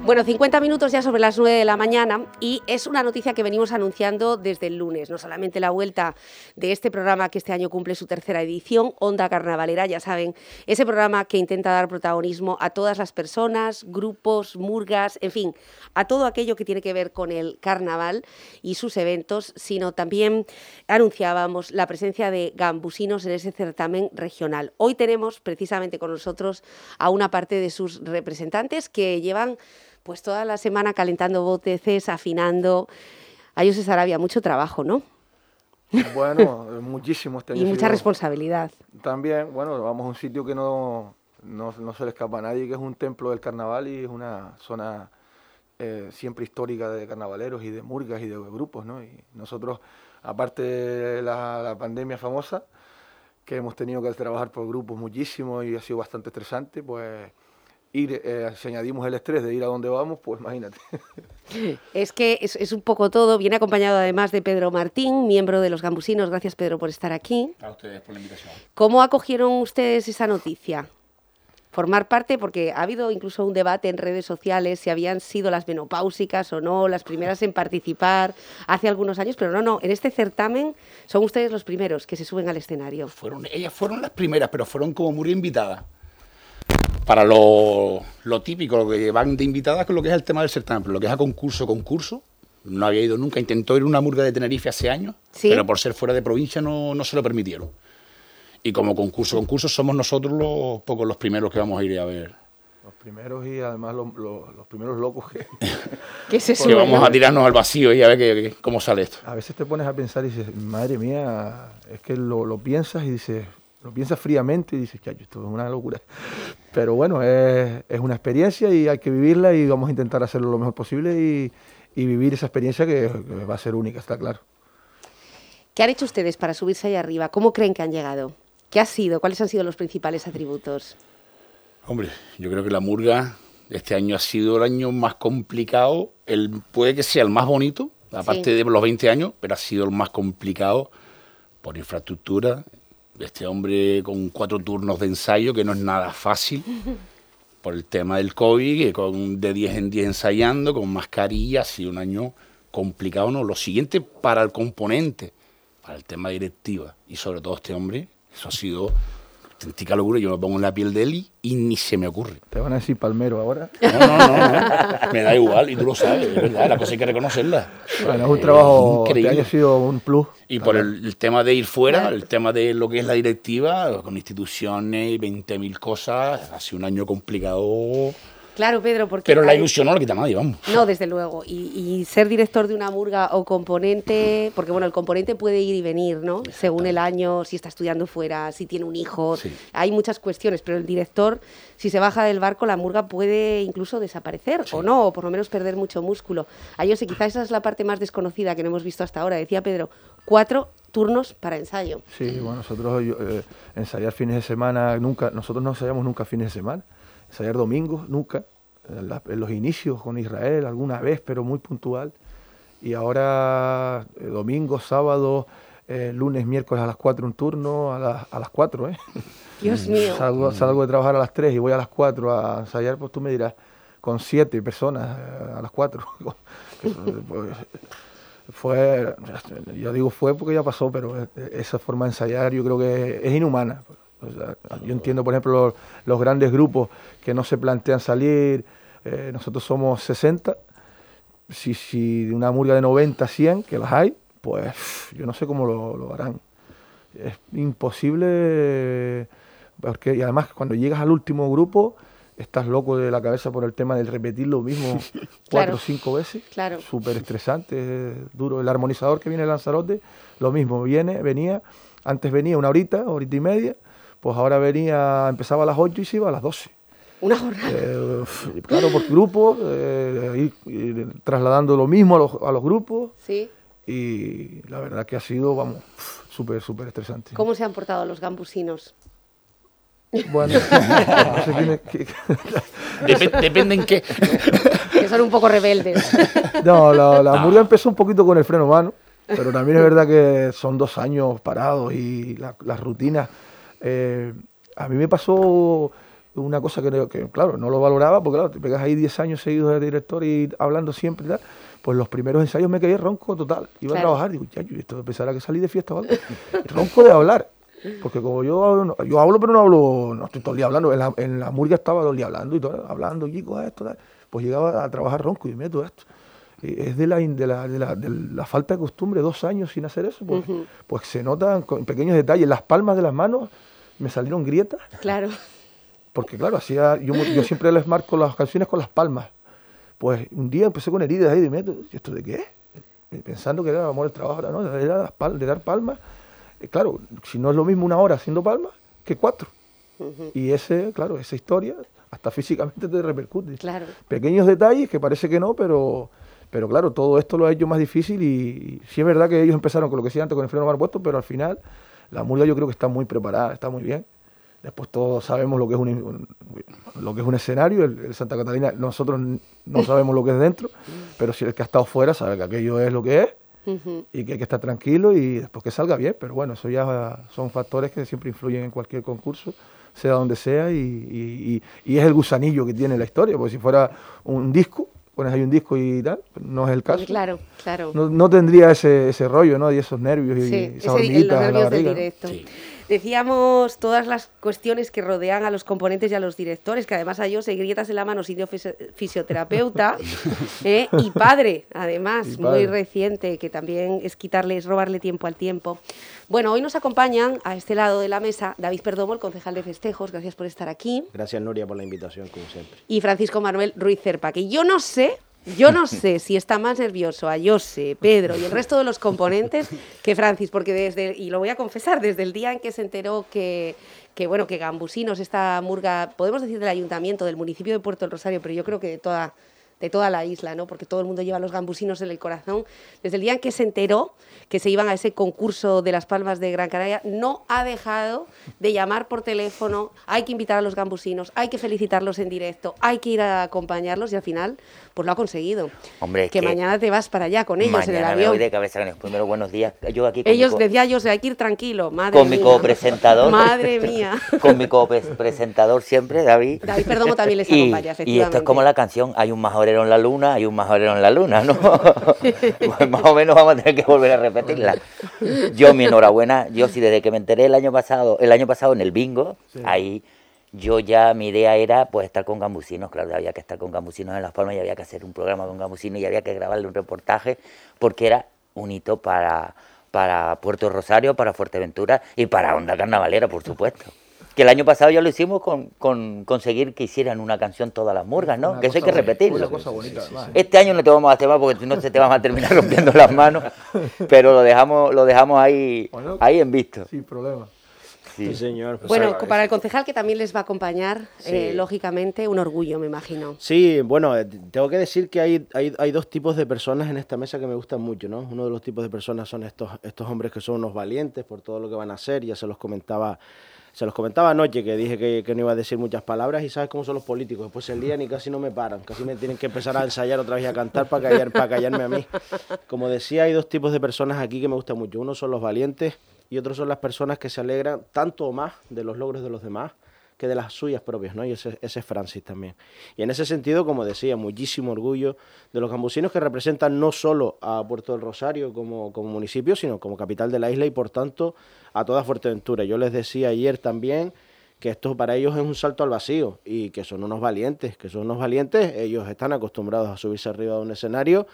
Bueno, 50 minutos ya sobre las 9 de la mañana y es una noticia que venimos anunciando desde el lunes. No solamente la vuelta de este programa que este año cumple su tercera edición, Onda Carnavalera, ya saben, ese programa que intenta dar protagonismo a todas las personas, grupos, murgas, en fin, a todo aquello que tiene que ver con el carnaval y sus eventos, sino también anunciábamos la presencia de gambusinos en ese certamen regional. Hoy tenemos precisamente con nosotros a una parte de sus representantes que llevan pues toda la semana calentando bóteces, afinando. Ayose Sarabia, mucho trabajo, ¿no? Bueno, muchísimo. Este año y mucha responsabilidad. También, bueno, vamos a un sitio que no se le escapa a nadie, que es un templo del carnaval y es una zona siempre histórica de carnavaleros y de murgas y de grupos, ¿no? Y nosotros, aparte de la pandemia famosa, que hemos tenido que trabajar por grupos muchísimo y ha sido bastante estresante, pues si añadimos el estrés de ir a donde vamos, pues imagínate. Es que es un poco todo. Viene acompañado además de Pedro Martín, miembro de los Gambusinos. Gracias, Pedro, por estar aquí. A ustedes por la invitación. ¿Cómo acogieron ustedes esa noticia? Formar parte, porque ha habido incluso un debate en redes sociales si habían sido las menopáusicas o no, las primeras en participar hace algunos años, pero no, en este certamen son ustedes los primeros que se suben al escenario. Ellas fueron las primeras, pero fueron como muy invitadas. Para lo típico, lo que van de invitadas con lo que es el tema del certamen, pero lo que es a concurso, no había ido nunca. Intentó ir a una murga de Tenerife hace años, ¿sí? Pero por ser fuera de provincia no se lo permitieron. Y como concurso, somos nosotros los primeros que vamos a ir a ver. Los primeros y además los primeros locos que se suben, que vamos ¿no? a tirarnos al vacío y a ver cómo sale esto. A veces te pones a pensar y dices, madre mía, es que lo piensas y dices... Lo piensas fríamente y dices, que esto es una locura. Pero bueno, es una experiencia y hay que vivirla y vamos a intentar hacerlo lo mejor posible y vivir esa experiencia que va a ser única, está claro. ¿Qué han hecho ustedes para subirse ahí arriba? ¿Cómo creen que han llegado? ¿Qué ha sido? ¿Cuáles han sido los principales atributos? Hombre, yo creo que la murga este año ha sido el año más complicado. Puede que sea el más bonito, aparte de los 20 años, pero ha sido el más complicado por infraestructura. Este hombre con 4 turnos de ensayo, que no es nada fácil, por el tema del COVID, que de 10 en 10 ensayando, con mascarilla, ha sido un año complicado, ¿no? Lo siguiente para el componente, para el tema directiva, y sobre todo este hombre, eso ha sido auténtica locura. Yo me pongo en la piel de él y ni se me ocurre. ¿Te van a decir palmero ahora? No. Me da igual, y tú lo sabes, es verdad, la cosa hay que reconocerla. Bueno, es un trabajo increíble. Que haya sido un plus. Y por el tema de ir fuera, el tema de lo que es la directiva, con instituciones y 20.000 cosas, ha sido un año complicado. Claro, Pedro, porque... Pero la ilusión no la quita nadie, vamos. No, desde luego. Y ser director de una murga o componente, porque bueno, el componente puede ir y venir, ¿no? Según el año, si está estudiando fuera, si tiene un hijo, sí. Hay muchas cuestiones, pero el director, si se baja del barco, la murga puede incluso desaparecer, sí. O no, o por lo menos perder mucho músculo. Ayose, quizás esa es la parte más desconocida que no hemos visto hasta ahora. Decía Pedro, 4 turnos para ensayo. Sí, bueno, nosotros ensayar fines de semana, nosotros no ensayamos nunca fines de semana. Ensayar domingos, nunca. En los inicios con Israel, alguna vez, pero muy puntual. Y ahora domingo, sábado, lunes, miércoles a las 4 un turno, a las 4, ¿eh? Dios mío. Salgo de trabajar a las 3 y voy a las 4 a ensayar, pues tú me dirás, con 7 personas a las 4. Yo digo fue porque ya pasó, pero esa forma de ensayar yo creo que es inhumana. O sea, yo entiendo, por ejemplo, los grandes grupos que no se plantean salir, nosotros somos 60, si de una murga de 90 a 100, que las hay, pues yo no sé cómo lo harán. Es imposible, porque y además cuando llegas al último grupo, estás loco de la cabeza por el tema de repetir lo mismo 4 o 5 veces, claro. Súper estresante, duro. El armonizador que viene de Lanzarote, lo mismo, antes venía una horita y media, pues ahora empezaba a las 8 y se iba a las 12. Una jornada. Claro, por grupo, ir trasladando lo mismo a los grupos. Sí. Y la verdad que ha sido, súper estresante. ¿Cómo se han portado los gambusinos? Bueno, no sé Depende en qué. Que son un poco rebeldes. No, la murga empezó un poquito con el freno a mano, pero también es verdad que son 2 años parados y las rutinas. A mí me pasó una cosa que, claro, no lo valoraba, porque claro, te pegas ahí 10 años seguidos de director y hablando siempre y tal, pues los primeros ensayos me quedé ronco total. Iba a trabajar, digo, ya, yo esto pensará que salí de fiesta o algo. Ronco de hablar. Porque como yo hablo, pero no hablo, no estoy todo el día hablando. En la murga estaba todo el día hablando y todo, hablando, chicos, esto, tal. Pues llegaba a trabajar ronco y me meto esto. Es de la falta de costumbre, 2 años sin hacer eso. Pues se notan con pequeños detalles. Las palmas de las manos me salieron grietas. Claro. Porque claro, yo siempre les marco las canciones con las palmas. Pues un día empecé con heridas ahí de meto. ¿Esto de qué es? Pensando que era amor al trabajo, ¿no? Era de dar palmas. Claro, si no es lo mismo 1 hora haciendo palmas que 4. Y esa historia hasta físicamente te repercute. Claro. Pequeños detalles que parece que no, pero claro, todo esto lo ha hecho más difícil y sí es verdad que ellos empezaron con lo que decía antes, con el freno mal puesto, pero al final la murga yo creo que está muy preparada, está muy bien. Después todos sabemos lo que es un escenario, el Santa Catalina, nosotros no sabemos lo que es dentro, pero si el que ha estado fuera sabe que aquello es lo que es y que hay que estar tranquilo y después que salga bien, pero bueno, eso ya son factores que siempre influyen en cualquier concurso, sea donde sea y es el gusanillo que tiene la historia, porque si fuera un disco, pones ahí un disco y tal, no es el caso. Claro, claro. No tendría ese rollo, ¿no? Y esos nervios y esa hormiguita en la barriga. Del directo. Sí. Decíamos todas las cuestiones que rodean a los componentes y a los directores, que además a ellos hay grietas en la mano, siendo fisioterapeuta y padre, además, muy reciente, que también es robarle tiempo al tiempo. Bueno, hoy nos acompañan a este lado de la mesa David Perdomo, el concejal de festejos, gracias por estar aquí. Gracias, Nuria, por la invitación, como siempre. Y Francisco Manuel Ruiz Cerpa, que yo no sé si está más nervioso a Jose, Pedro y el resto de los componentes que Francis, porque y lo voy a confesar, desde el día en que se enteró que Gambusinos, esta murga, podemos decir del ayuntamiento, del municipio de Puerto del Rosario, pero yo creo que de toda la isla, ¿no? Porque todo el mundo lleva los gambusinos en el corazón. Desde el día en que se enteró que se iban a ese concurso de Las Palmas de Gran Canaria, no ha dejado de llamar por teléfono, hay que invitar a los gambusinos, hay que felicitarlos en directo, hay que ir a acompañarlos y al final pues lo ha conseguido. Hombre, que mañana te vas para allá con ellos en el avión. Me voy de cabeza con ellos. Primero, buenos días. Yo aquí decía yo, hay que ir tranquilo, madre con mía. Mi copresentador. Madre mía. Con mi copresentador siempre, David. David Perdomo también les acompaña, efectivamente. Y esto es como la canción, hay un majorero en la luna, hay un majorero en la luna, ¿no? Pues más o menos vamos a tener que volver a repetirla. Yo, mi enhorabuena, sí, desde que me enteré el año pasado en el bingo, sí. Ahí yo ya, mi idea era pues estar con gambusinos, claro, había que estar con gambusinos en Las Palmas y había que hacer un programa con gambusinos y había que grabarle un reportaje porque era un hito para Puerto Rosario, para Fuerteventura y para Onda Carnavalera, por supuesto. Que el año pasado ya lo hicimos con conseguir que hicieran una canción todas las murgas, ¿no? Que eso hay que repetirlo. Una cosa bonita, este año no te vamos a hacer más porque si no se te van a terminar rompiendo las manos, pero lo dejamos ahí en visto. Sin problema. Sí, señor. Pues bueno, para el concejal que también les va a acompañar, sí. Lógicamente, un orgullo, me imagino. Sí, bueno, tengo que decir que hay 2 tipos de personas en esta mesa que me gustan mucho, ¿no? Uno de los tipos de personas son estos hombres que son unos valientes por todo lo que van a hacer, ya se los comentaba anoche, que dije que no iba a decir muchas palabras y sabes cómo son los políticos, después se lían y casi no me paran, casi me tienen que empezar a ensayar otra vez y a cantar para callarme a mí. Como decía, hay 2 tipos de personas aquí que me gustan mucho, uno son los valientes y otros son las personas que se alegran tanto o más de los logros de los demás que de las suyas propias, ¿no? Y ese es Francis también. Y en ese sentido, como decía, muchísimo orgullo de los gambusinos que representan no solo a Puerto del Rosario como municipio, sino como capital de la isla y por tanto a toda Fuerteventura. Yo les decía ayer también que esto para ellos es un salto al vacío y que son unos valientes, ellos están acostumbrados a subirse arriba de un escenario,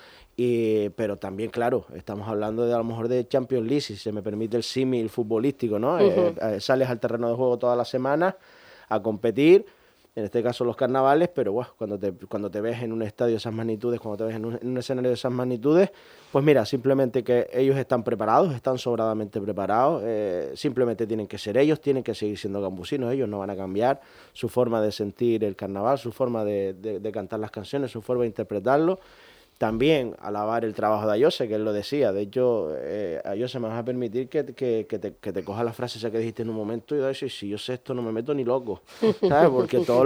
pero también, claro, estamos hablando de a lo mejor de Champions League, si se me permite el símil futbolístico, ¿no? Sales al terreno de juego todas las semanas a competir, en este caso los carnavales, pero bueno, cuando te ves en un estadio de esas magnitudes, cuando te ves en un escenario de esas magnitudes, pues mira, simplemente que ellos están preparados, están sobradamente preparados, simplemente tienen que ser ellos, tienen que seguir siendo gambusinos, ellos no van a cambiar su forma de sentir el carnaval, su forma de cantar las canciones, su forma de interpretarlo. También alabar el trabajo de Ayose, que él lo decía. De hecho, Ayose, me vas a permitir que te coja la frase esa que dijiste en un momento y Ayose, si yo sé esto no me meto ni loco, ¿sabes? Porque todo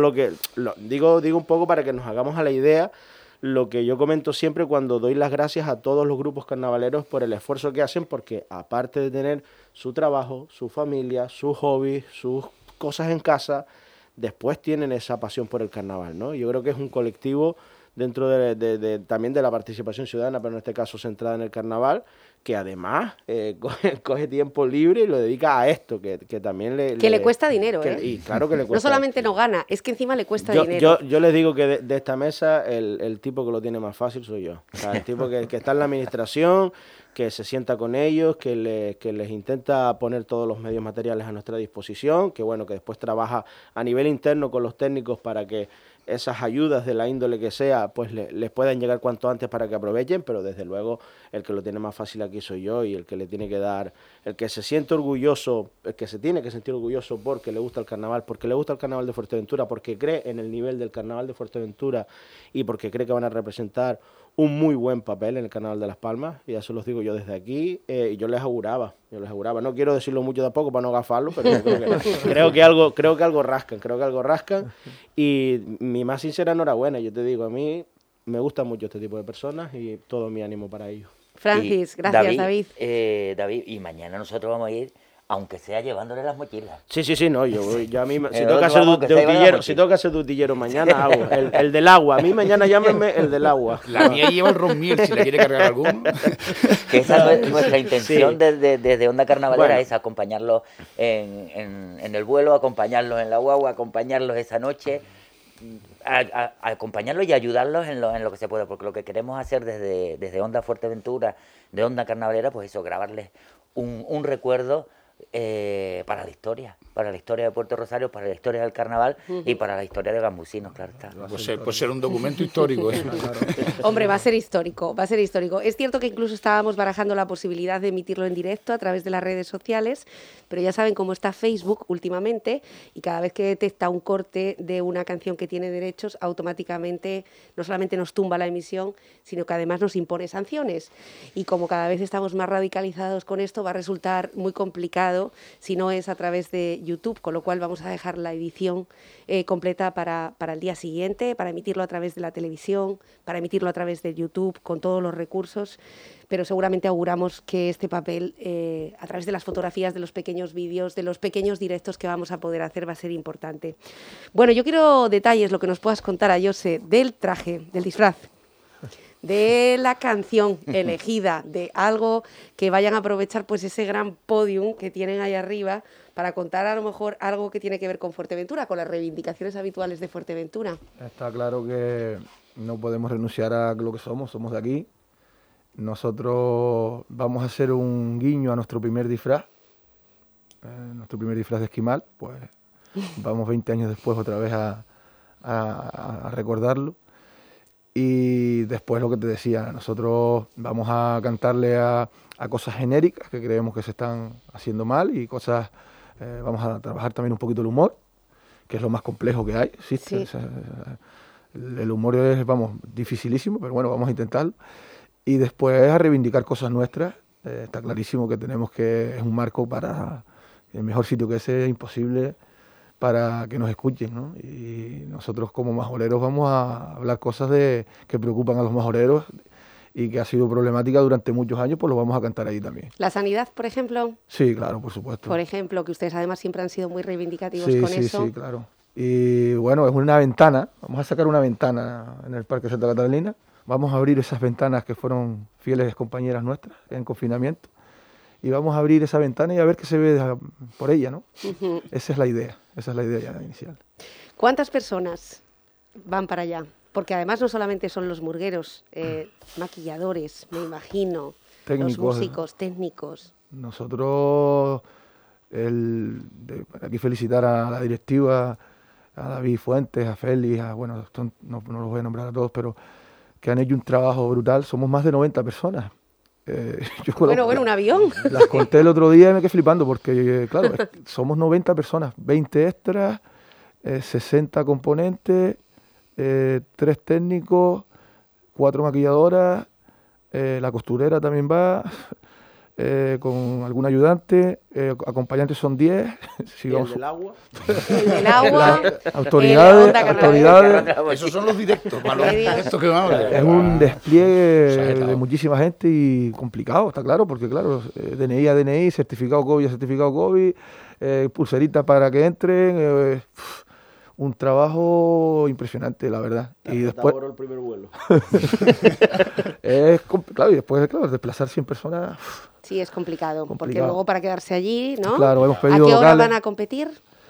digo un poco para que nos hagamos a la idea lo que yo comento siempre cuando doy las gracias a todos los grupos carnavaleros por el esfuerzo que hacen, porque aparte de tener su trabajo, su familia, sus hobbies, sus cosas en casa, después tienen esa pasión por el carnaval, ¿no? Yo creo que es un colectivo dentro también de la participación ciudadana, pero en este caso centrada en el carnaval, que además coge tiempo libre y lo dedica a esto, que también le cuesta dinero, Y claro que le cuesta. No solamente no gana, es que encima le cuesta dinero. Yo les digo que de esta mesa el tipo que lo tiene más fácil soy yo. O sea, el tipo que está en la administración, que se sienta con ellos, que les intenta poner todos los medios materiales a nuestra disposición, que bueno, que después trabaja a nivel interno con los técnicos para que esas ayudas de la índole que sea, pues les puedan llegar cuanto antes para que aprovechen, pero desde luego el que lo tiene más fácil aquí soy yo, y el que le tiene que dar, el que se siente orgulloso, el que se tiene que sentir orgulloso porque le gusta el carnaval, porque le gusta el carnaval de Fuerteventura, porque cree en el nivel del carnaval de Fuerteventura y porque cree que van a representar un muy buen papel en el Carnaval de Las Palmas, y eso los digo yo desde aquí, y yo les auguraba, no quiero decirlo mucho tampoco para no gafarlo, pero yo creo que algo rascan, y mi más sincera enhorabuena. Yo te digo, a mí me gusta mucho este tipo de personas y todo mi ánimo para ellos. Francis, gracias, David. David, y mañana nosotros vamos a ir, aunque sea llevándole las mochilas. Sí, no, yo a mí, si tengo que hacer dutillero mañana, hago el del agua. A mí mañana llámenme el del agua. La mía lleva el ron miel, si la quiere cargar alguno. Que esa es nuestra intención desde Onda Carnavalera, es acompañarlos en el vuelo, acompañarlos en la guagua, acompañarlos esa noche, a acompañarlos y ayudarlos en lo que se pueda, porque lo que queremos hacer desde Onda Fuerteventura, de Onda Carnavalera, pues eso, grabarles un recuerdo para la historia de Puerto Rosario, para la historia del carnaval y para la historia de Gambusinos, claro está. Puede ser un documento histórico. Hombre, va a ser histórico. Es cierto que incluso estábamos barajando la posibilidad de emitirlo en directo a través de las redes sociales, pero ya saben cómo está Facebook últimamente, y cada vez que detecta un corte de una canción que tiene derechos, automáticamente no solamente nos tumba la emisión, sino que además nos impone sanciones. Y como cada vez estamos más radicalizados con esto, va a resultar muy complicado si no es a través de YouTube, con lo cual vamos a dejar la edición completa para el día siguiente, para emitirlo a través de la televisión, para emitirlo a través de YouTube, con todos los recursos, pero seguramente auguramos que este papel, a través de las fotografías, de los pequeños vídeos, de los pequeños directos que vamos a poder hacer, va a ser importante. Bueno, yo quiero detalles, lo que nos puedas contar, a Jose, del traje, del disfraz, de la canción elegida, de algo que vayan a aprovechar, pues ese gran podium que tienen ahí arriba, para contar a lo mejor algo que tiene que ver con Fuerteventura, con las reivindicaciones habituales de Fuerteventura. Está claro que no podemos renunciar a lo que somos de aquí. Nosotros vamos a hacer un guiño a nuestro primer disfraz de esquimal, pues vamos 20 años después otra vez a recordarlo. Y después lo que te decía, nosotros vamos a cantarle a cosas genéricas que creemos que se están haciendo mal, y cosas, vamos a trabajar también un poquito el humor, que es lo más complejo que hay, existe. Sí. El humor es, dificilísimo, pero bueno, vamos a intentarlo. Y después a reivindicar cosas nuestras. Está clarísimo que es un marco para el mejor sitio que ese, es imposible para que nos escuchen, ¿no? Y nosotros como majoreros vamos a hablar cosas que preocupan a los majoreros y que ha sido problemática durante muchos años, pues lo vamos a cantar ahí también. ¿La sanidad, por ejemplo? Sí, claro, por supuesto. Por ejemplo, que ustedes además siempre han sido muy reivindicativos con eso. Sí, claro. Y bueno, es una ventana, vamos a sacar una ventana en el Parque Santa Catalina, vamos a abrir esas ventanas que fueron fieles compañeras nuestras en confinamiento, y vamos a abrir esa ventana y a ver qué se ve por ella, ¿no? Uh-huh. Esa es la idea ya inicial. ¿Cuántas personas van para allá? Porque además no solamente son los murgueros, maquilladores, me imagino, técnicos, los músicos, técnicos. Nosotros, aquí felicitar a la directiva, a David Fuentes, a Félix, no los voy a nombrar a todos, pero que han hecho un trabajo brutal. Somos más de 90 personas. Bueno, un avión. Las conté el otro día y me quedé flipando porque, claro, somos 90 personas, 20 extras, 60 componentes, 3 técnicos, 4 maquilladoras, la costurera también va, con algún ayudante, acompañantes son 10. ¿Y el del agua? El del agua. Autoridades. Esos son los directos, estos que vamos a ver. Es un despliegue de muchísima gente y complicado, está claro, porque claro, DNI a DNI, certificado COVID a certificado COVID, pulseritas para que entren, un trabajo impresionante, la verdad. Y después el primer vuelo. claro, y después, claro, desplazar 100 personas. Sí, es complicado, porque Complicado. luego para quedarse allí, ¿no? Claro, hemos ¿A pedido qué hora locales. van a competir?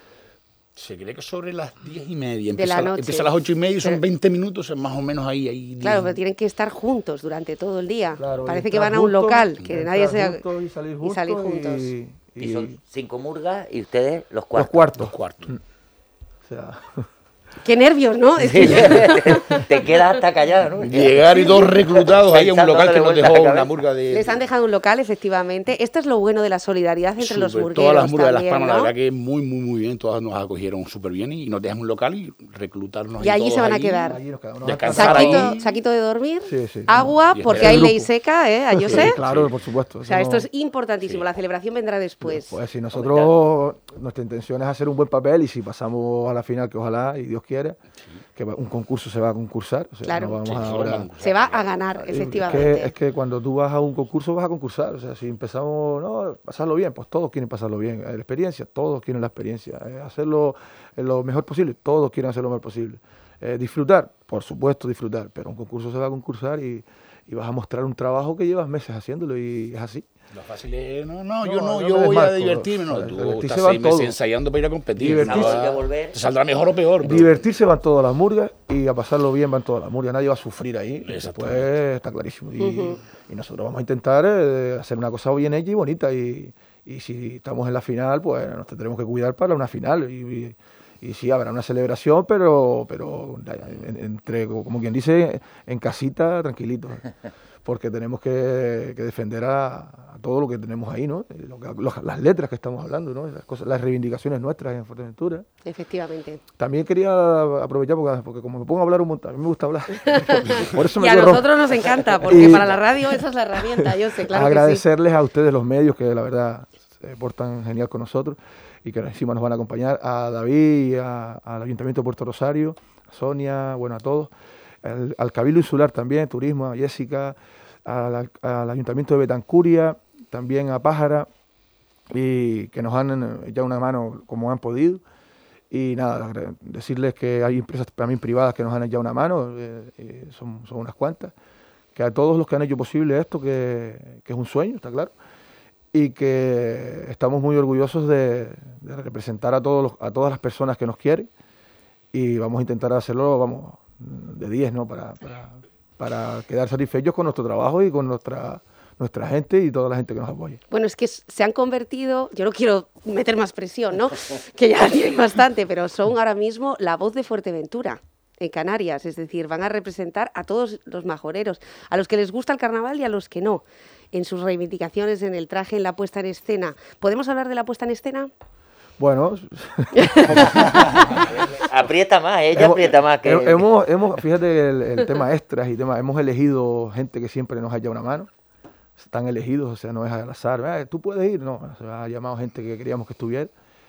Se cree que sobre las 10:30. De la noche. Empieza a las 8:30 y son Pero- 20 minutos, es más o menos ahí. Claro, pero tienen que estar juntos durante todo el día. Claro, Parece y que entrar van a un juntos, local, que entrar nadie se... juntos y salir y salir juntos. juntos. Y son 5 murgas y ustedes los los cuartos. cuartos. Los cuartos. O sea, Qué nervios, ¿no? Es que Te quedas hasta callado, ¿no? Llegar y todos reclutados ahí a un Pensando local que dándole nos vuelta a dejó la una cabeza. murga de... les han dejado un local, efectivamente. Esto es lo bueno de la solidaridad entre los Súper, murgueros todas las murgas de Las también, Palmas, ¿no? la verdad que muy bien, todas nos acogieron súper bien y nos dejan un local y reclutarnos Y allí todos se van a ahí, quedar. allí nos quedamos. Descansar Saquito, ahí. saquito de dormir, Sí, sí. agua, Y porque esperar hay el ley grupo. seca, ¿eh? A yo Sí, sé. claro, por supuesto. O sea, eso esto no- es importantísimo. La celebración vendrá después. Pues si nosotros, nuestra intención es hacer un buen papel y si pasamos a la final, que ojalá y Dios quiera, que un concurso se va a concursar. O sea, Claro. no vamos Sí, a solo ahora- vamos. Se va a ganar, efectivamente. Es que cuando tú vas a un concurso vas a concursar. O sea, si empezamos, no, pasarlo bien, pues todos quieren pasarlo bien. La experiencia, todos quieren la experiencia. Hacerlo lo mejor posible, todos quieren hacer lo mejor posible. Disfrutar, por supuesto disfrutar, pero un concurso se va a concursar y vas a mostrar un trabajo que llevas meses haciéndolo y es así. Lo fácil es, yo No, yo es voy a Marco, divertirme. No, joder, tú divertirse estás van 6 meses todos. ensayando para ir a competir. Divertirse. Nada, Hay que volver. te saldrá mejor o peor. pero- Divertirse van todas las murgas y a pasarlo bien van todas las murgas. Nadie va a sufrir ahí. Exactamente. Después está clarísimo. Y nosotros vamos a intentar hacer una cosa bien hecha y bonita. Y si estamos en la final, pues nos tendremos que cuidar para una final. Y sí, habrá una celebración, pero entre, como quien dice, en casita, tranquilito. Porque tenemos que defender a todo lo que tenemos ahí, ¿no? Las letras que estamos hablando, ¿no? Esas cosas, las reivindicaciones nuestras en Fuerteventura. Efectivamente. También quería aprovechar, porque como me pongo a hablar un montón, a mí me gusta hablar. Por eso Y a quedo rojo. nosotros nos encanta, porque Y- para la radio esa es la herramienta, yo sé, claro que sí. Agradecerles a ustedes los medios que la verdad se portan genial con nosotros y que encima nos van a acompañar, a David, y al Ayuntamiento de Puerto Rosario, a Sonia, bueno, a todos, al Cabildo Insular también, Turismo, a Jessica, al Ayuntamiento de Betancuria, también a Pájara, y que nos han echado una mano como han podido. Y nada, decirles que hay empresas también privadas que nos han echado una mano, son unas cuantas, que a todos los que han hecho posible esto, que es un sueño, está claro, y que estamos muy orgullosos de representar a todas las personas que nos quieren y vamos a intentar hacerlo, vamos, de 10, ¿no? Para quedar satisfechos con nuestro trabajo y con nuestra gente y toda la gente que nos apoya. Bueno, es que se han convertido, yo no quiero meter más presión, ¿no? Que ya tienen bastante, pero son ahora mismo la voz de Fuerteventura en Canarias, es decir, van a representar a todos los majoreros, a los que les gusta el carnaval y a los que no, en sus reivindicaciones, en el traje, en la puesta en escena. ¿Podemos hablar de la puesta en escena? Bueno, Aprieta más, ella aprieta más que... fíjate el tema extras y tema, hemos elegido gente que siempre nos ha echado una mano, están elegidos, o sea, no es al azar, tú puedes ir, no, se ha llamado gente que queríamos que estuviera.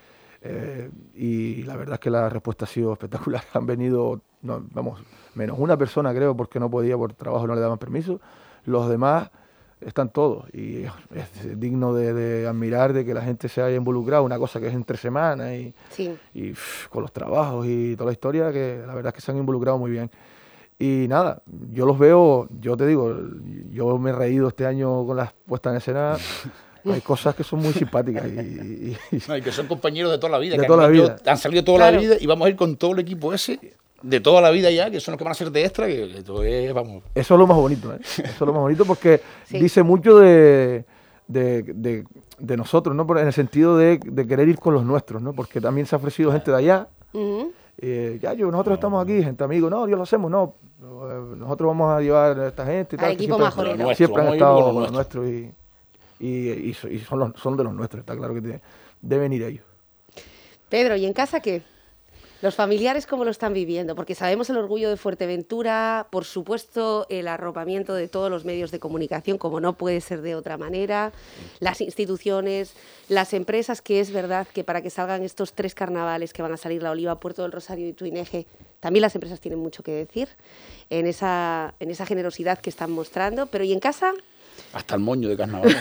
Y la verdad es que la respuesta ha sido espectacular. Han venido, menos una persona creo, porque no podía, por trabajo no le daban permiso. Los demás están todos. Y es digno de admirar de que la gente se haya involucrado, una cosa que es entre semanas Sí. y con los trabajos y toda la historia, que la verdad es que se han involucrado muy bien. Y nada, yo los veo, yo te digo, yo me he reído este año con las puestas en escena. Hay cosas que son muy simpáticas y que son compañeros de toda la vida. De que toda la vida. Han salido toda Claro. la vida y vamos a ir con todo el equipo ese de toda la vida ya, que son los que van a ser de extra, que todo es, vamos... eso es lo más bonito, ¿eh? Eso es lo más bonito porque Sí. dice mucho de nosotros, ¿no? En el sentido de querer ir con los nuestros, ¿no? Porque también se ha ofrecido gente de allá. Ujú. Nosotros estamos aquí, gente amigo, no, Dios lo hacemos, no. Nosotros vamos a llevar a esta gente y Al tal. equipo siempre, majorero. Nuestro, siempre han vamos a ir estado con con los los nuestros y son de los nuestros, está claro que deben ir ellos. Pedro, ¿y en casa qué? ¿Los familiares cómo lo están viviendo? Porque sabemos el orgullo de Fuerteventura, por supuesto el arropamiento de todos los medios de comunicación, como no puede ser de otra manera, las instituciones, las empresas, que es verdad que para que salgan estos 3 carnavales que van a salir, La Oliva, Puerto del Rosario y Tuineje, también las empresas tienen mucho que decir en esa generosidad que están mostrando. Pero ¿y en casa? Hasta el moño de carnaval.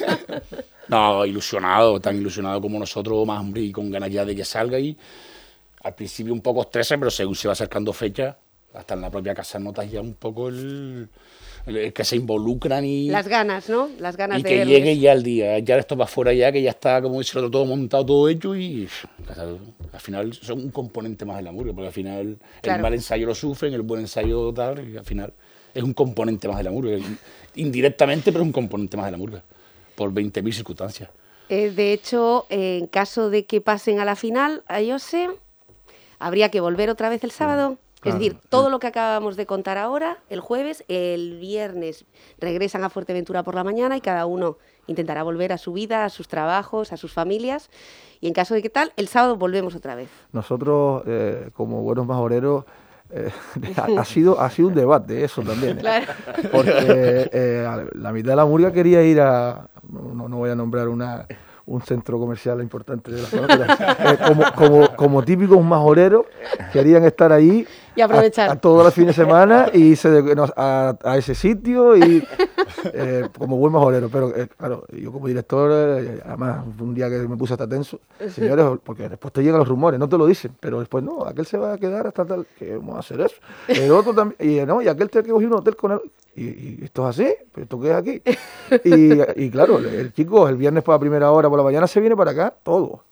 No, ilusionado, tan ilusionado como nosotros, más hombre, y con ganas ya de que salga y al principio un poco estresa, pero según se va acercando fecha, hasta en la propia casa notas ya un poco el que se involucran y... Las ganas, ¿no? Las ganas y de que verles. llegue ya el día, ya esto va fuera ya, que ya está, como dice el otro, todo montado, todo hecho y al final son un componente más de la murga, porque al final Claro. el mal ensayo lo sufren, el buen ensayo tal, y al final es un componente más de la murga, indirectamente, pero es un componente más de la murga, por 20.000 circunstancias. De hecho, en caso de que pasen a la final, a Jose, habría que volver otra vez el sábado. Claro. Es decir, todo lo que acabamos de contar ahora, el jueves, el viernes regresan a Fuerteventura por la mañana y cada uno intentará volver a su vida, a sus trabajos, a sus familias. Y en caso de que tal, el sábado volvemos otra vez. Nosotros, como buenos majoreros, ha sido un debate eso también. Claro. Porque la mitad de la murga quería ir a, no voy a nombrar un centro comercial importante de la zona, pero como típicos majoreros, querían estar ahí Y aprovechar. a todos los fines de semana y irse a ese sitio y como buen majorero. Pero claro, yo como director, además un día que me puse hasta tenso, señores, porque después te llegan los rumores, no te lo dicen, pero después no, aquel se va a quedar hasta tal, que vamos a hacer eso. El otro también, y aquel tiene que coger un hotel con él. Y esto es así, pero esto qué es aquí. Y claro, el chico el viernes por la primera hora, por la mañana se viene para acá, todo.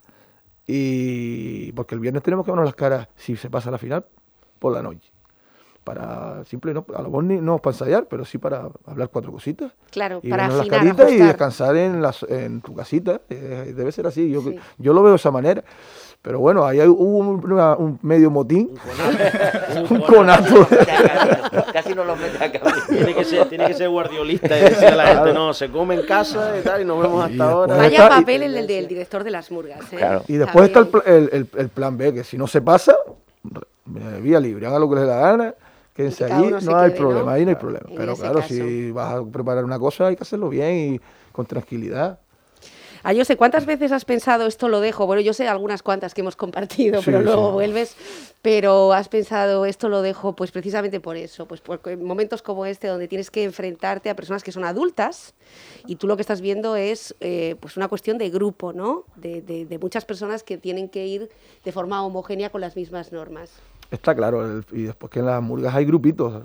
Y porque el viernes tenemos que vernos las caras, si se pasa a la final, por la noche. Para simple, no, a lo mejor no para ensayar, pero sí para hablar 4 cositas. Claro, Y para vernos las afinar, caritas y ajustar. descansar en tu casita. Debe ser así, Sí. yo lo veo de esa manera. Pero bueno, ahí hubo un medio motín, un conato. Casi no los mete a cabeza. Tiene que ser guardiolista y decir a la gente, no, se come en casa y tal, y nos vemos Y hasta después- ahora. Vaya está- papel el del director de las murgas. Claro. Y después está También. el plan B, que si no se pasa, vía libre, haga lo que les dé la gana, quédense Y que cada allí, uno se no hay quede, problema, ¿no? ahí no hay problema. En Pero ese claro, caso. si vas a preparar una cosa, hay que hacerlo bien y con tranquilidad. Ah, yo sé, ¿cuántas veces has pensado esto lo dejo? Bueno, yo sé algunas cuantas que hemos compartido, Sí, pero luego sí. vuelves. Pero has pensado esto lo dejo, pues precisamente por eso, pues porque en momentos como este donde tienes que enfrentarte a personas que son adultas y tú lo que estás viendo es pues una cuestión de grupo, ¿no? De muchas personas que tienen que ir de forma homogénea con las mismas normas. Está claro, y después que en las murgas hay grupitos.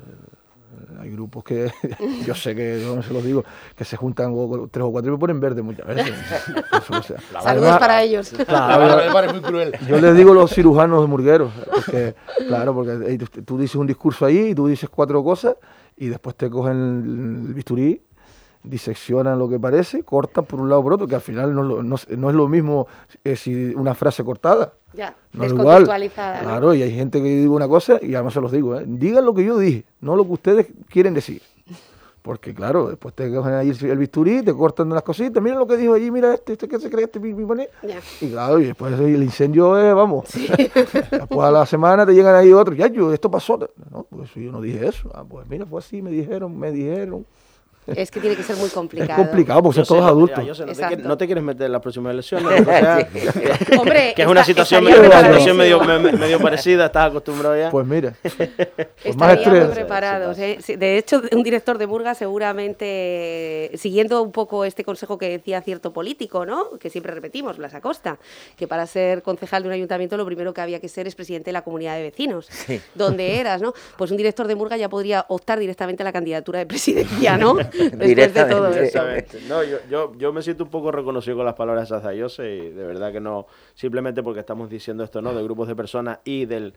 Hay grupos que, yo sé que, yo no se los digo, que se juntan 3 o 4 y me ponen verde muchas veces. Eso, o sea, Saludos además, para ellos. Claro, Me parece muy cruel. yo les digo los cirujanos murgueros, porque, claro, porque tú dices un discurso ahí y tú dices 4 cosas y después te cogen el bisturí, diseccionan lo que parece, cortan por un lado o por otro, que al final no es lo mismo si una frase cortada. Ya, No es igual. descontextualizada. ¿no? Claro, y hay gente que dice una cosa y además se los digo, digan lo que yo dije, no lo que ustedes quieren decir. Porque claro, después te cogen ahí el bisturí, te cortan unas cositas, mira lo que dijo allí, mira este que se cree, pone. Ya. Y claro, y después el incendio es, vamos, después a la semana te llegan ahí otros, ya esto pasó. No, pues yo no dije eso. Ah, pues mira, fue así, me dijeron. Es que tiene que ser muy complicado. Es complicado porque son todos adultos. Yo sé, Exacto. no te quieres meter en las próximas elecciones, o sea, Hombre, que es una situación estaríamos medio parecida, estás acostumbrado ya. Pues mira, pues más Estaríamos estrés. preparados. Sí, de hecho, un director de murga seguramente, siguiendo un poco este consejo que decía cierto político, ¿no? Que siempre repetimos, Blas Acosta, que para ser concejal de un ayuntamiento lo primero que había que ser es presidente de la comunidad de vecinos, donde eras, ¿no? Pues un director de murga ya podría optar directamente a la candidatura de presidencia, ¿no? Después de todo eso. Exactamente. No, yo me siento un poco reconocido con las palabras de Zayose y de verdad que no, simplemente porque estamos diciendo esto, ¿no? De grupos de personas y del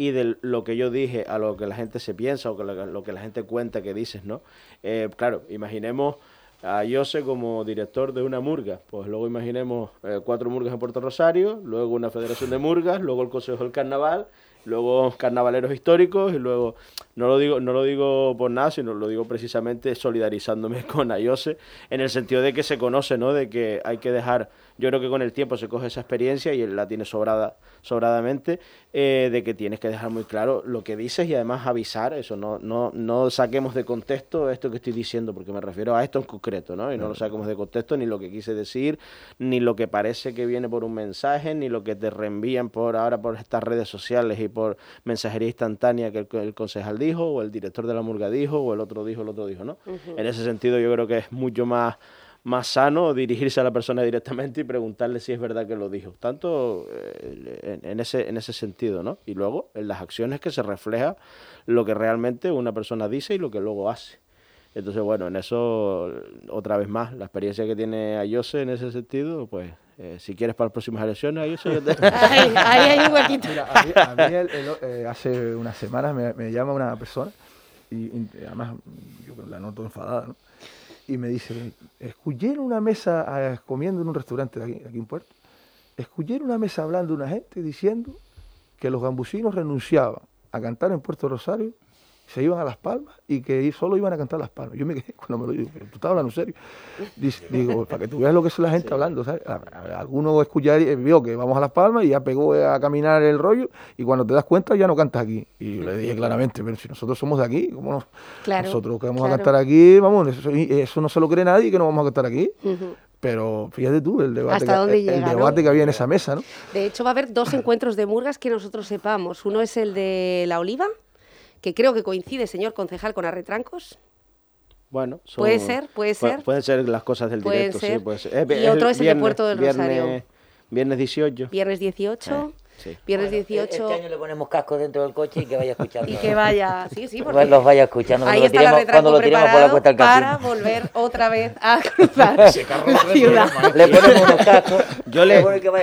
lo que yo dije a lo que la gente se piensa o que lo que la gente cuenta que dices, ¿no? Claro, imaginemos a Jose como director de una murga, pues luego imaginemos 4 murgas en Puerto Rosario, luego una federación de murgas, luego el Consejo del Carnaval, luego carnavaleros históricos y luego, no lo digo por nada, sino lo digo precisamente solidarizándome con Ayose, en el sentido de que se conoce, ¿no? De que hay que dejar, yo creo que con el tiempo se coge esa experiencia y él la tiene sobradamente, de que tienes que dejar muy claro lo que dices y además avisar, eso, no saquemos de contexto esto que estoy diciendo, porque me refiero a esto en concreto, ¿no? Y no lo saquemos de contexto ni lo que quise decir, ni lo que parece que viene por un mensaje, ni lo que te reenvían ahora por estas redes sociales y por mensajería instantánea que el concejal dijo, o el director de la murga dijo, o el otro dijo, ¿no? En ese sentido yo creo que es mucho más más sano dirigirse a la persona directamente y preguntarle si es verdad que lo dijo. Tanto en ese sentido, ¿no? Y luego en las acciones que se refleja lo que realmente una persona dice y lo que luego hace. Entonces, bueno, en eso, otra vez más, la experiencia que tiene Ayose en ese sentido, pues, si quieres para las próximas elecciones, Ayose, yo te... Ahí hay un huequito. Mira, a mí hace unas semanas me llama una persona y además yo la noto enfadada, ¿no? Y me dice, escuché en una mesa comiendo en un restaurante de aquí en Puerto, escuché en una mesa hablando una gente diciendo que los gambusinos renunciaban a cantar en Puerto Rosario, se iban a Las Palmas y que solo iban a cantar Las Palmas. Yo me quedé cuando me lo digo, ¿tú estás hablando en serio? Digo, para que tú veas lo que es la gente hablando, ¿sabes? Alguno vio que vamos a Las Palmas y ya pegó a caminar el rollo y cuando te das cuenta ya no cantas aquí. Y le dije claramente, pero si nosotros somos de aquí, ¿cómo no? Claro, nosotros que vamos a cantar aquí, vamos, eso no se lo cree nadie que no vamos a cantar aquí. Pero fíjate tú el debate, que había en esa mesa, ¿no? De hecho va a haber 2 encuentros de murgas que nosotros sepamos. Uno es el de La Oliva, que creo que coincide, señor concejal, con Arretrancos. Bueno, puede ser. Pueden ser las cosas del directo, sí, puede ser. Y otro es el de Puerto del Rosario. Viernes 18. Viernes 18. Sí. Viernes 18. Este año le ponemos casco dentro del coche y que vaya escuchando. Y que vaya, sí, porque pues los vaya escuchando. Ahí está el Arretranco cuando lo tiremos por la cuesta del para casino. volver otra vez a cruzar la ciudad. Le ponemos unos cascos. Yo les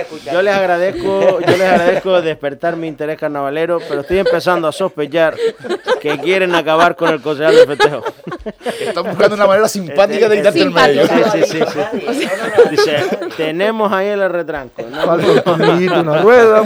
agradezco despertar mi interés carnavalero, pero estoy empezando a sospechar que quieren acabar con el concejal de festejo. Están buscando una manera simpática de quitarte el medio. Sí. Dice, tenemos ahí el Arretranco. Una rueda,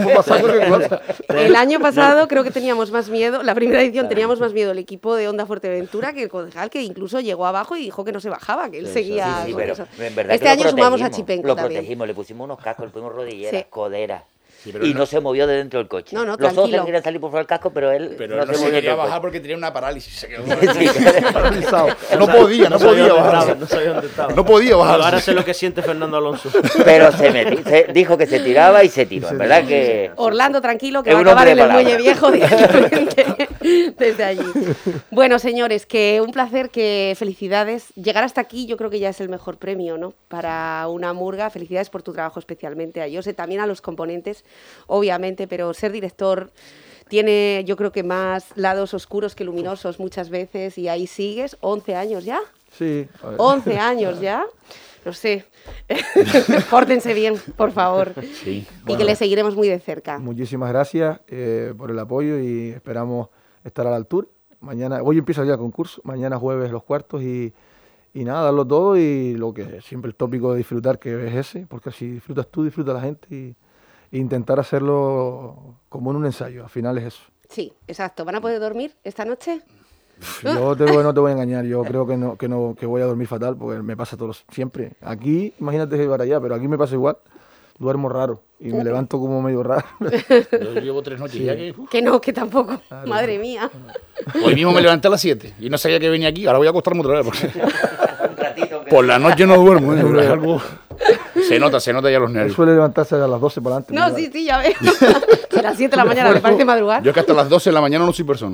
el año pasado creo que teníamos más miedo, la primera edición teníamos más miedo el equipo de Onda Fuerteventura que el concejal, que incluso llegó abajo y dijo que no se bajaba, que él seguía con pero eso. En verdad este año sumamos a Chipenco Lo también. protegimos, le pusimos unos cascos, le pusimos rodilleras, Sí. coderas. Sí, y no se movió de dentro del coche. No, los tranquilo. otros querían salir por fuera del casco, pero él no se movió quería del bajar coche. porque tenía una parálisis. Se quedó paralizado. No podía bajar. No sabía dónde estaba. No podía bajar. Ahora sé lo que siente Fernando Alonso. Pero dijo que se tiraba y se tiró. En verdad que... Orlando, tranquilo, que Es va a un acabar hombre en de el muelle palabra. viejo directamente desde allí. Bueno, señores, que un placer, que felicidades. Llegar hasta aquí yo creo que ya es el mejor premio, ¿no? Para una murga. Felicidades por tu trabajo especialmente a Jose, también a los componentes, obviamente, pero ser director tiene, yo creo que más lados oscuros que luminosos muchas veces, y ahí sigues, 11 años ya. Sí. 11 años ya. No sé. Pórtense bien, por favor. Sí. Y que le seguiremos muy de cerca. Muchísimas gracias por el apoyo y esperamos estar a la altura. Mañana, hoy empieza ya el concurso, mañana jueves los cuartos y nada, darlo todo y lo que siempre el tópico de disfrutar, que es ese, porque si disfrutas tú, disfruta la gente y intentar hacerlo como en un ensayo, al final es eso. Sí, exacto. ¿Van a poder dormir esta noche? Yo no te voy a engañar, yo creo que voy a dormir fatal porque me pasa siempre. Aquí, imagínate que para allá, pero aquí me pasa igual. Duermo raro y me levanto como medio raro. Yo llevo 3 noches ya que... Que no, que tampoco. Madre mía. Hoy mismo me levanté a las 7 y no sabía que venía aquí. Ahora voy a acostarme otra vez porque por la noche no duermo. Es algo... Se nota ya los Él nervios. suele levantarse a las 12 para adelante. No, sí, ya veo. A las 7 de la mañana me parece madrugar. Yo es que hasta las 12 de la mañana no soy persona.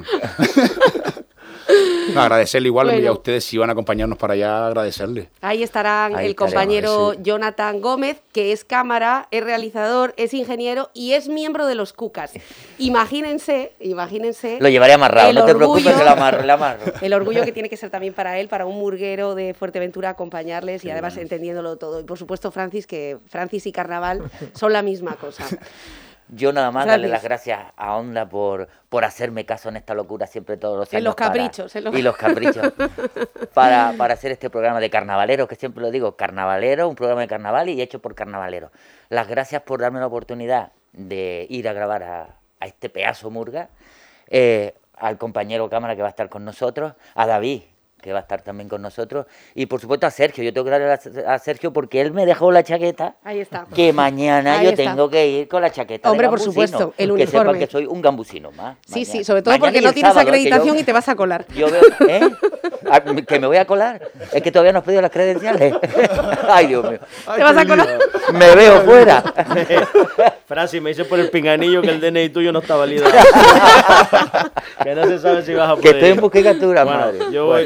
No, agradecerle igual, Bueno. y a ustedes si van a acompañarnos para allá, agradecerle. Ahí estarán Ahí el compañero sí. Jonathan Gómez, que es cámara, es realizador, es ingeniero y es miembro de los Cucas. Imagínense. Lo llevaré amarrado, el no te preocupes orgullo- que lo amarro. El orgullo que tiene que ser también para él, para un murguero de Fuerteventura, acompañarles y además entendiéndolo todo. Y por supuesto Francis, que Francis y Carnaval son la misma cosa. Yo nada más Francis. darle las gracias a Onda por hacerme caso en esta locura siempre todos los años. En los caprichos. Y los caprichos. para hacer este programa de carnavaleros, que siempre lo digo, carnavalero, un programa de carnaval y hecho por carnavaleros. Las gracias por darme la oportunidad de ir a grabar a este pedazo murga, al compañero cámara que va a estar con nosotros, a David, que va a estar también con nosotros, y por supuesto a Sergio. Yo tengo que darle a Sergio porque él me dejó la chaqueta, Ahí está. que mañana Ahí yo está. tengo que ir con la chaqueta. Hombre, de por gambusino. supuesto, el Que uniforme. sepan que soy un gambusino más. Sí, mañana. sí, sobre todo Mañana porque y no el tienes sábado, que acreditación yo- y te vas a colar. Yo veo, que me voy a colar. Es que todavía no has pedido las credenciales. Ay, Dios mío. Te vas a colar. Me veo fuera. Francis, me dice por el pinganillo que el DNI tuyo no está validado. Que Que no se sabe si vas a Que poder. estoy en busca y captura, Bueno, madre.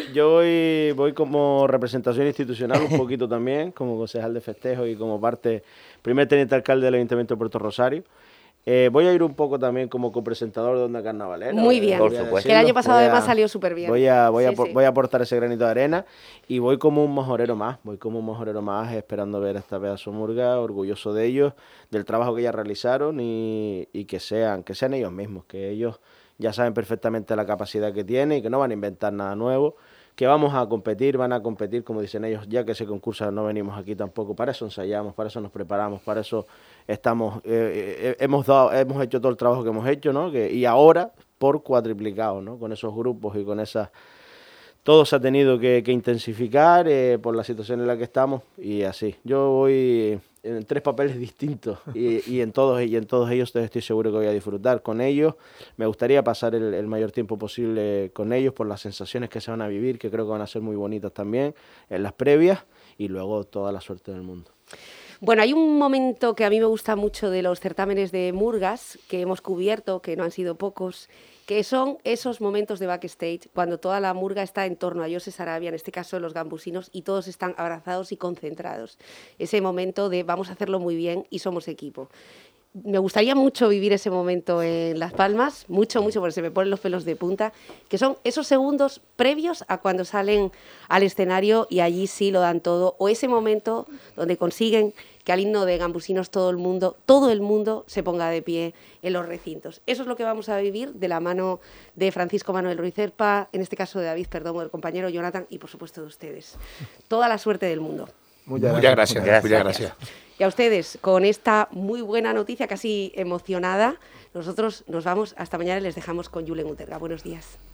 voy como representación institucional un poquito también, como concejal de festejo y como primer teniente alcalde del Ayuntamiento de Puerto Rosario. Voy a ir un poco también como copresentador de Onda Carnavalera. Muy bien, Por supuesto. que el año pasado además salió súper bien. Voy a Sí. aportar ese granito de arena y voy como un majorero más, esperando ver esta pedazo murga, orgulloso de ellos, del trabajo que ya realizaron y que sean ellos mismos, que ellos ya saben perfectamente la capacidad que tienen y que no van a inventar nada nuevo, que van a competir, como dicen ellos, ya que ese concurso no venimos aquí tampoco, para eso ensayamos, para eso nos preparamos, para eso estamos, hemos hecho todo el trabajo que hemos hecho, ¿no? Y ahora por cuatriplicado, ¿no? Con esos grupos y con esas, todo se ha tenido que intensificar por la situación en la que estamos y así. Yo voy en 3 papeles distintos y en todos ellos estoy seguro que voy a disfrutar con ellos. Me gustaría pasar el mayor tiempo posible con ellos por las sensaciones que se van a vivir, que creo que van a ser muy bonitas también en las previas y luego toda la suerte del mundo. Bueno, hay un momento que a mí me gusta mucho de los certámenes de murgas que hemos cubierto, que no han sido pocos, que son esos momentos de backstage, cuando toda la murga está en torno a José Sarabia, en este caso los gambusinos, y todos están abrazados y concentrados. Ese momento de vamos a hacerlo muy bien y somos equipo. Me gustaría mucho vivir ese momento en Las Palmas, mucho, porque se me ponen los pelos de punta, que son esos segundos previos a cuando salen al escenario y allí sí lo dan todo, o ese momento donde consiguen que al himno de Gambusinos todo el mundo se ponga de pie en los recintos. Eso es lo que vamos a vivir de la mano de Francisco Manuel Ruiz Zerpa, en este caso de David Perdomo, del compañero Jonathan y por supuesto de ustedes. Toda la suerte del mundo. Muchas gracias. Y a ustedes, con esta muy buena noticia, casi emocionada, nosotros nos vamos hasta mañana y les dejamos con Julen Uterga. Buenos días.